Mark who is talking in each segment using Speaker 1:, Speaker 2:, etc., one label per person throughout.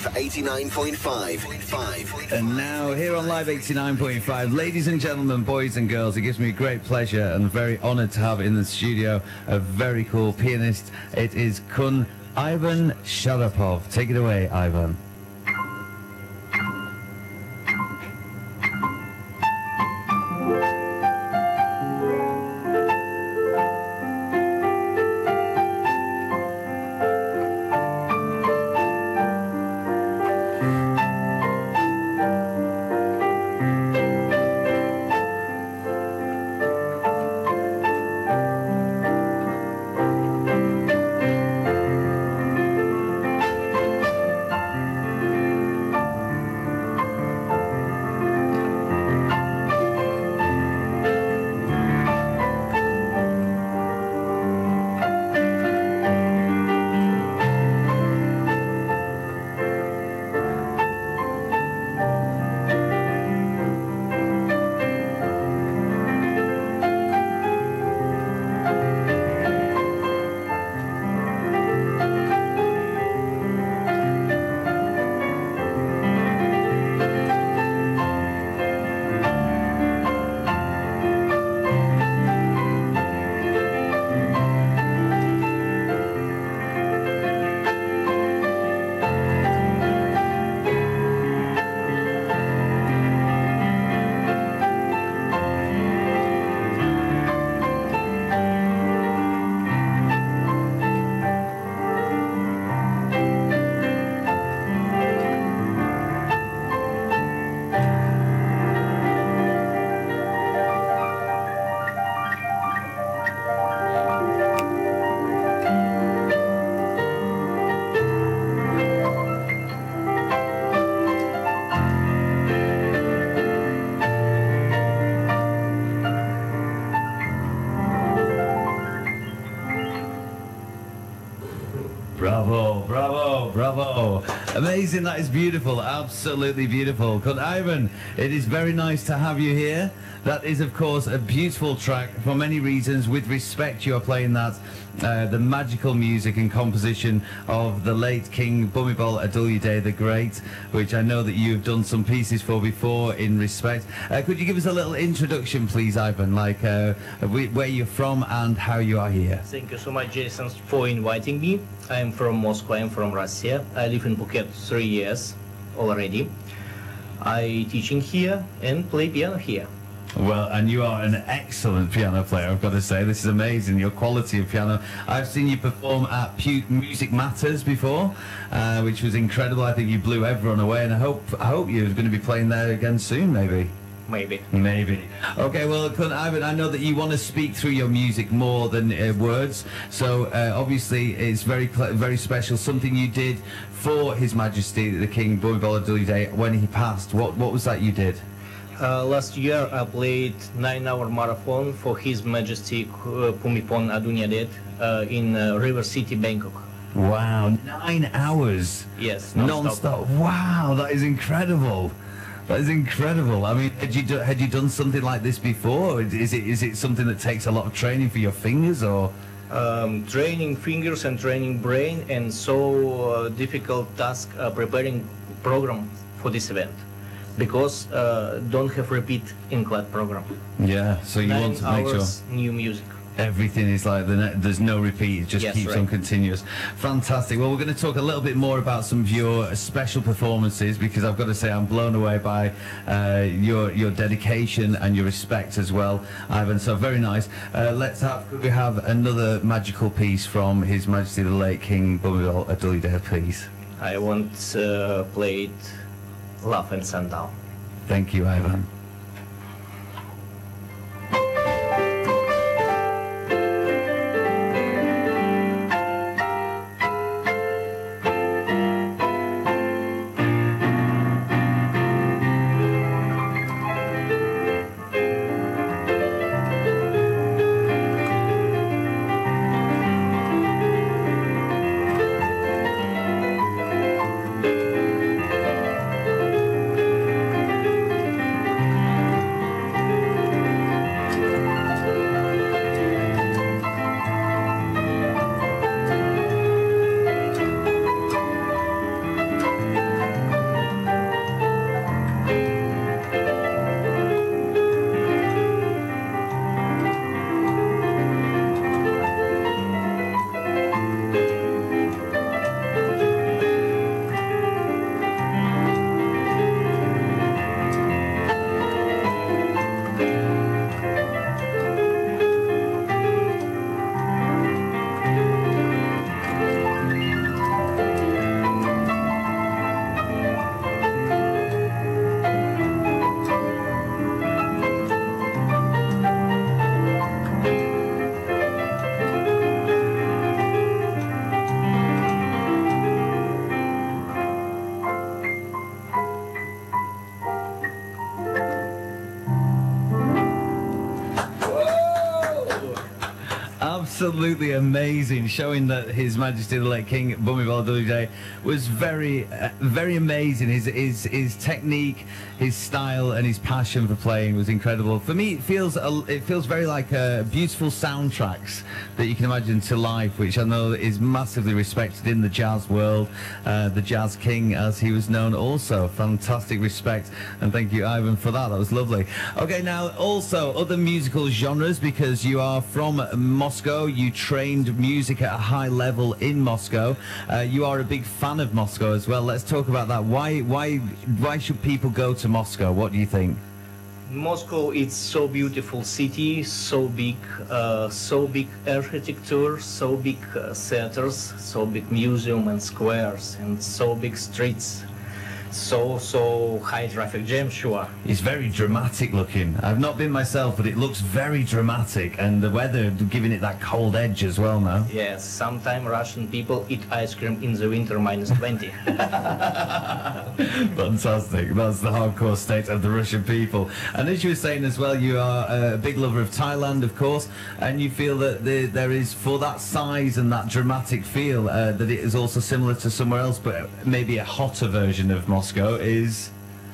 Speaker 1: 89.5.
Speaker 2: And now, here on Live 89.5, ladies and gentlemen, boys and girls, it gives me great pleasure and very honoured to have in the studio a very cool pianist. It is Kun Ivan Sharapov. Take it away, Ivan. Bravo, bravo, bravo. Amazing, that is beautiful, absolutely beautiful. Kun Ivan, it is very nice to have you here. That is, of course, a beautiful track for many reasons. With respect, you are playing that, the magical music and composition of the late King Bhumibol Adulyadej the Great, which I know that you've done some pieces for before in respect. Could you give us a little introduction, please, Ivan, like where you're from and how you are here?
Speaker 3: Thank you so much, Jason, for inviting me. I'm from Moscow, I'm from Russia. I live in Phuket 3 years already. I teaching here and play piano here.
Speaker 2: Well, and you are an excellent piano player, I've got to say. This is amazing, your quality of piano. I've seen you perform at Music Matters before, which was incredible. I think you blew everyone away, and I hope you're going to be playing there again soon, maybe. Maybe. Okay, well, Ivan, I know that you want to speak through your music more than words, so obviously it's very special, something you did for His Majesty the King Bhumibol Adulyadej when he passed. What was that you did?
Speaker 3: Last year I played 9-hour marathon for His Majesty Bhumibol Adulyadej in River City, Bangkok.
Speaker 2: Wow, 9 hours?
Speaker 3: Yes,
Speaker 2: non-stop. Wow, that is incredible. That is incredible. I mean, had you done something like this before? Is it something that takes a lot of training for your fingers, or?
Speaker 3: Training fingers and training brain, and so difficult task preparing program for this event, because don't have repeat in class program.
Speaker 2: Yeah, so you want to make sure
Speaker 3: new music.
Speaker 2: Everything is like there's no repeat, it just keeps on continuous. Fantastic. Well, we're going to talk a little bit more about some of your special performances, because I've got to say I'm blown away by your dedication and your respect as well, Ivan. So very nice. Could we have another magical piece from His Majesty the late King Bhumibol Adulyadej, please?
Speaker 3: I want played Love and Sandal.
Speaker 2: Thank you, Ivan. absolutely amazing, showing that His Majesty the late King Bhumibol Adulyadej was very amazing. His technique, his style, and his passion for playing was incredible. For me, it feels very like beautiful soundtracks that you can imagine to life, which I know is massively respected in the jazz world. The Jazz King, as he was known, also fantastic respect, and thank you, Ivan, for that. That was lovely. Okay, now also other musical genres, because you are from Moscow. You trained music at a high level in Moscow. You are a big fan of Moscow as well. Let's talk about that. Why should people go to Moscow? What do you think?
Speaker 3: Moscow, it's so beautiful city, so big architecture, so big theaters, so big museum and squares, and so big streets. So high traffic jam, sure.
Speaker 2: It's very dramatic looking. I've not been myself, but it looks very dramatic, and the weather giving it that cold edge as well now.
Speaker 3: Yes, sometimes Russian people eat ice cream in the winter -20.
Speaker 2: Fantastic. That's the hardcore state of the Russian people. And as you were saying as well, you are a big lover of Thailand, of course, and you feel that there is, for that size and that dramatic feel, that it is also similar to somewhere else, but maybe a hotter version of Moscow is...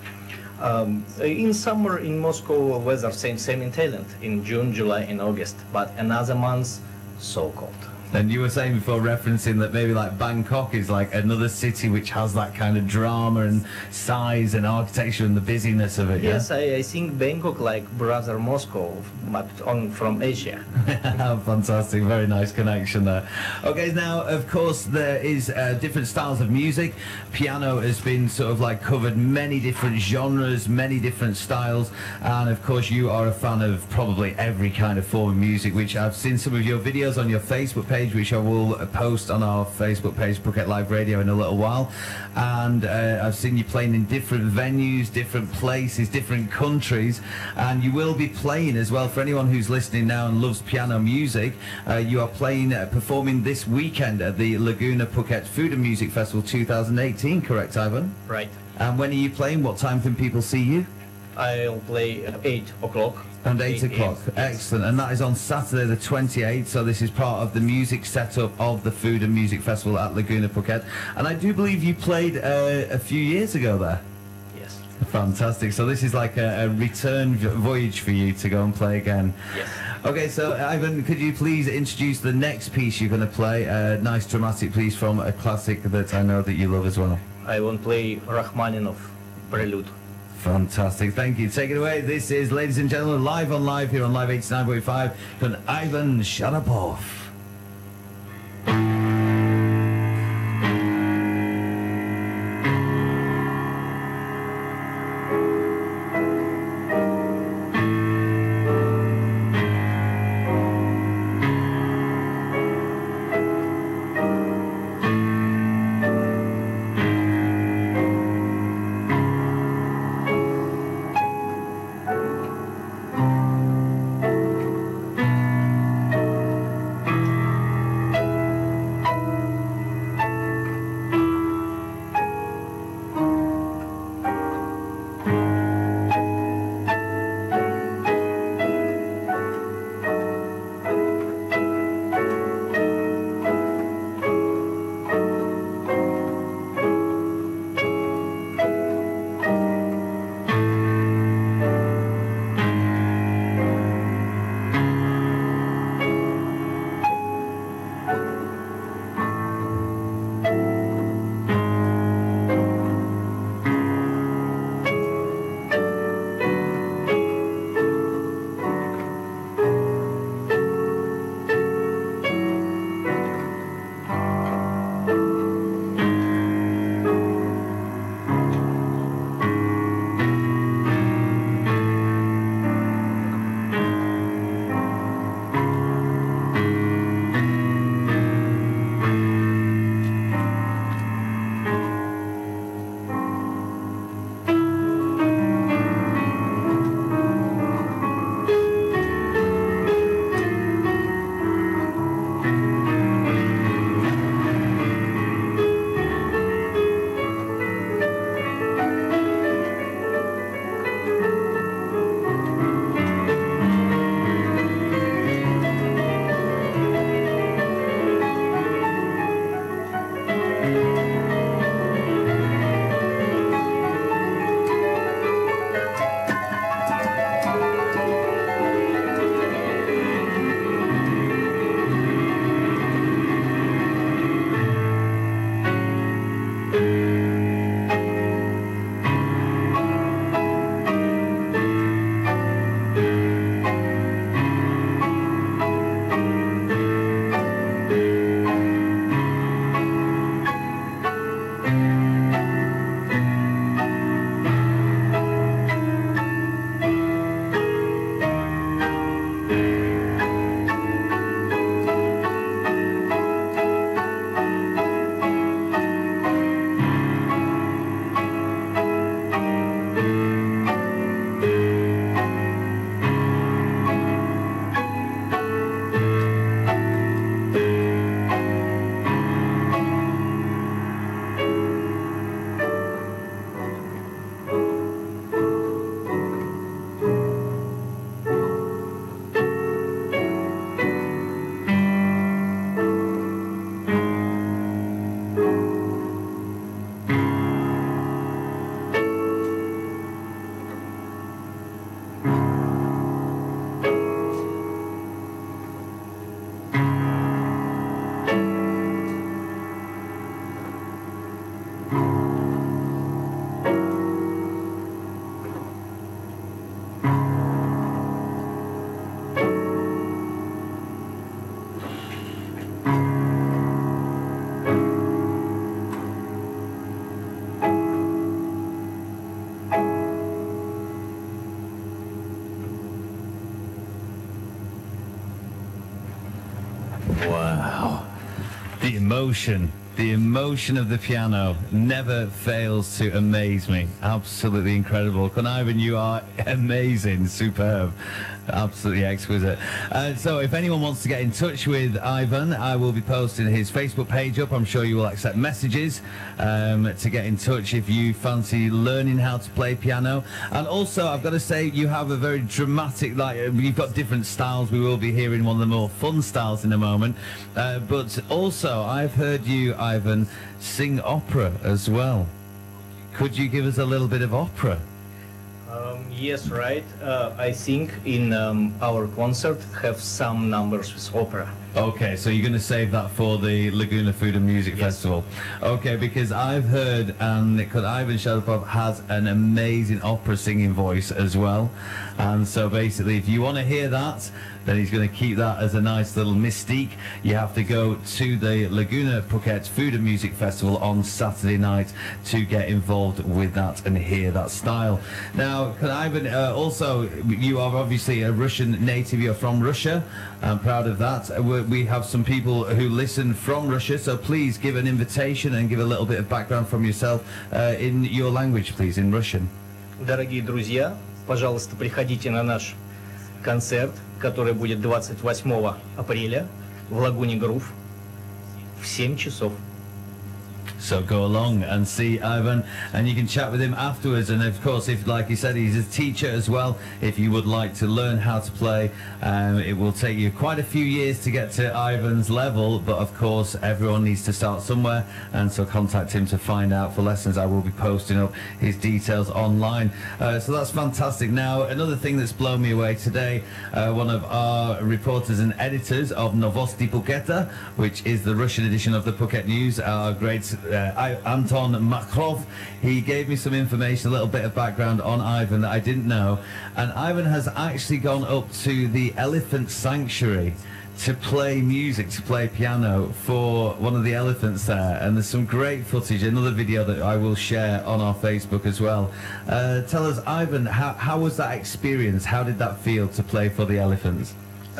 Speaker 3: In summer in Moscow, weather same in Thailand, in June, July and August, but another month, so cold.
Speaker 2: And you were saying before, referencing that maybe like Bangkok is like another city which has that kind of drama and size and architecture and the busyness of it.
Speaker 3: Yes,
Speaker 2: yeah?
Speaker 3: I think Bangkok like brother Moscow, but from Asia.
Speaker 2: Fantastic, very nice connection there. Okay, now of course there is different styles of music. Piano has been sort of like covered many different genres, many different styles, and of course you are a fan of probably every kind of form of music, which I've seen some of your videos on your Facebook page, which I will post on our Facebook page, Phuket Live Radio, in a little while. And I've seen you playing in different venues, different places, different countries, and you will be playing as well. For anyone who's listening now and loves piano music, you are performing this weekend at the Laguna Phuket Food and Music Festival 2018, correct, Ivan?
Speaker 3: Right.
Speaker 2: And when are you playing? What time can people see you?
Speaker 3: I'll play at 8 o'clock.
Speaker 2: And 8 o'clock, excellent. And that is on Saturday the 28th, so this is part of the music setup of the Food and Music Festival at Laguna Phuket. And I do believe you played a few years ago there.
Speaker 3: Yes.
Speaker 2: Fantastic. So this is like a return voyage for you to go and play again.
Speaker 3: Yes.
Speaker 2: Okay, so Ivan, could you please introduce the next piece you're going to play? A nice dramatic piece from a classic that I know that you love as well.
Speaker 3: I will play Rachmaninov Prelude.
Speaker 2: Fantastic, thank you. Take it away. This is, ladies and gentlemen, live on live here on Live 89.5 from Ivan Sharapov. emotion. The emotion of the piano never fails to amaze me. Absolutely incredible. Ivan, you are amazing, superb, absolutely exquisite. So if anyone wants to get in touch with Ivan, I will be posting his Facebook page up. I'm sure you will accept messages to get in touch if you fancy learning how to play piano. And also, I've got to say, you have a very dramatic, you've got different styles. We will be hearing one of the more fun styles in a moment. But also, I've heard you, Ivan, sing opera as well. Could you give us a little bit of opera?
Speaker 3: Yes, right. I think in our concert have some numbers with opera.
Speaker 2: Okay, so you're going to save that for the Laguna Food and Music Festival. Okay, because I've heard because Ivan Sharapov has an amazing opera singing voice as well. And so basically, if you want to hear that, then he's going to keep that as a nice little mystique. You have to go to the Laguna Phuket Food and Music Festival on Saturday night to get involved with that and hear that style. Now, Ivan, also, you are obviously a Russian native. You're from Russia. I'm proud of that. We have some people who listen from Russia, so please give an invitation and give a little bit of background from yourself in your language, please, in Russian.
Speaker 3: Дорогие друзья, пожалуйста, приходите на наш концерт, который будет 28 апреля в Лагуне Грув в 7 часов.
Speaker 2: So go along and see Ivan, and you can chat with him afterwards. And of course, if, like he said, he's a teacher as well, if you would like to learn how to play, it will take you quite a few years to get to Ivan's level, but of course everyone needs to start somewhere, and so contact him to find out for lessons. I will be posting up his details online. So that's fantastic. Now, another thing that's blown me away today, one of our reporters and editors of Novosti Phuketa, which is the Russian edition of the Phuket News, our great Anton Makrov, he gave me some information, a little bit of background on Ivan that I didn't know. And Ivan has actually gone up to the Elephant Sanctuary to play music, to play piano for one of the elephants there. And there's some great footage, another video that I will share on our Facebook as well. Tell us, Ivan, how was that experience? How did that feel to play for the elephants?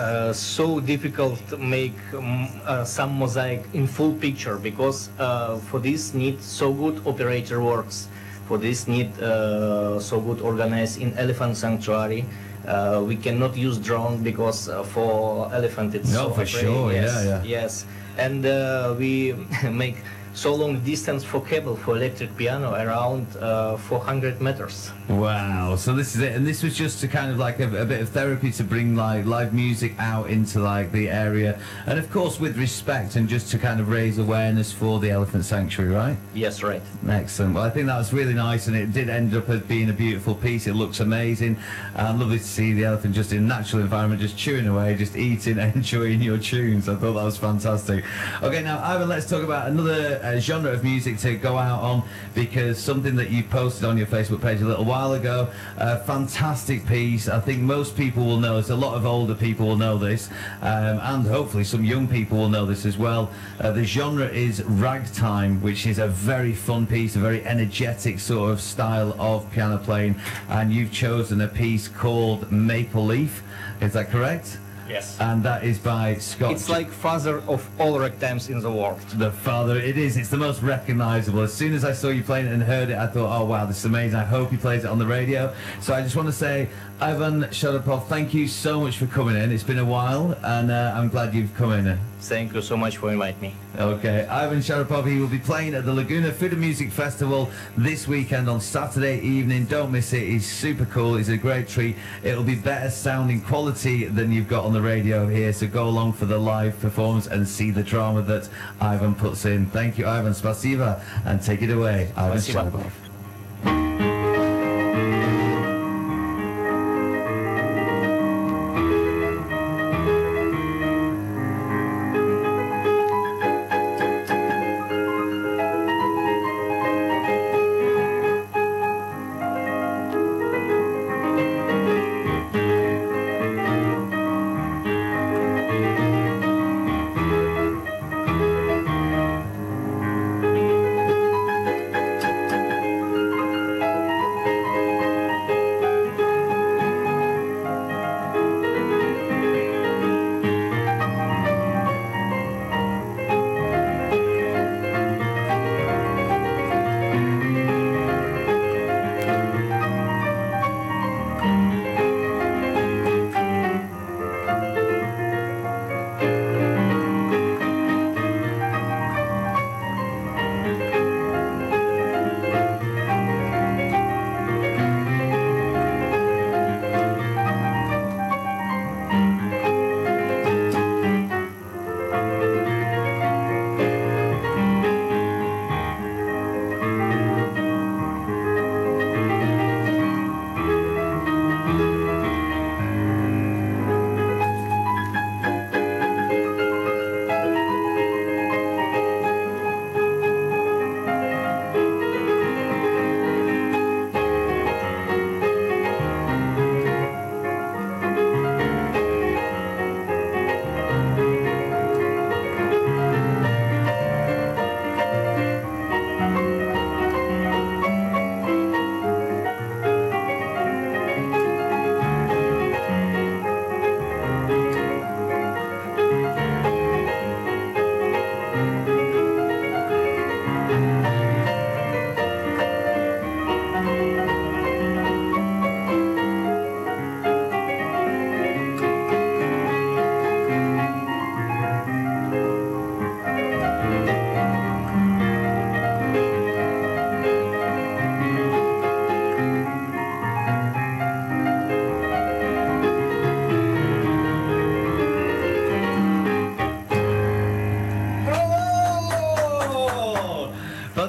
Speaker 3: So difficult to make some mosaic in full picture, because for this need so good operator works. For this need so good organized in elephant sanctuary. We cannot use drone because for elephant it's
Speaker 2: no,
Speaker 3: so
Speaker 2: for
Speaker 3: afraid.
Speaker 2: sure,
Speaker 3: Yes,
Speaker 2: yeah.
Speaker 3: yes. And we make so long distance for cable for electric piano, around 400 meters.
Speaker 2: Wow, so this is it, and this was just to kind of like a bit of therapy to bring like live music out into like the area, and of course with respect, and just to kind of raise awareness for the Elephant Sanctuary, right?
Speaker 3: Yes, right.
Speaker 2: Excellent. Well, I think that was really nice, and it did end up as being a beautiful piece. It looks amazing, and lovely to see the elephant just in natural environment, just chewing away, just eating, enjoying your tunes. I thought that was fantastic. Okay, now Ivan, let's talk about another genre of music to go out on, because something that you posted on your Facebook page a little while ago, a fantastic piece. I think most people will know this, a lot of older people will know this, and hopefully some young people will know this as well. The genre is ragtime, which is a very fun piece, a very energetic sort of style of piano playing, and you've chosen a piece called Maple Leaf, is that correct?
Speaker 3: Yes.
Speaker 2: And that is by Scott.
Speaker 3: It's like father of all ragtimes in the world.
Speaker 2: The father, it is. It's the most recognizable. As soon as I saw you playing it and heard it, I thought, oh wow, this is amazing. I hope he plays it on the radio. So I just want to say, Ivan Sharapov, thank you so much for coming in. It's been a while, and I'm glad you've come in.
Speaker 3: Thank you so much for inviting me.
Speaker 2: Okay, Ivan Sharapov, he will be playing at the Laguna Food and Music Festival this weekend on Saturday evening. Don't miss it. He's super cool. He's a great treat. It'll be better sounding quality than you've got on the radio here, so go along for the live performance and see the drama that Ivan puts in. Thank you, Ivan. Spasiba, and take it away, Ivan Sharapov.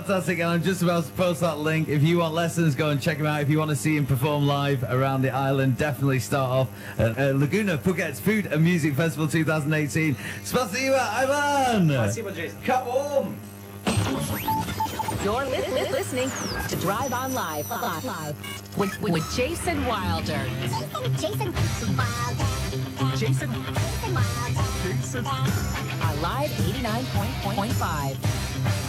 Speaker 2: fantastic, and I'm just about to post that link. If you want lessons, go and check him out. If you want to see him perform live around the island, definitely start off at Laguna Phuket's Food and Music Festival 2018. Spasiba, Ivan!
Speaker 3: Спасибо, Jason.
Speaker 2: Come on!
Speaker 1: You're listening to Drive On Live with Jason Wilder.
Speaker 4: Jason Wilder.
Speaker 1: Jason
Speaker 4: Wilder.
Speaker 1: on Live 89.5.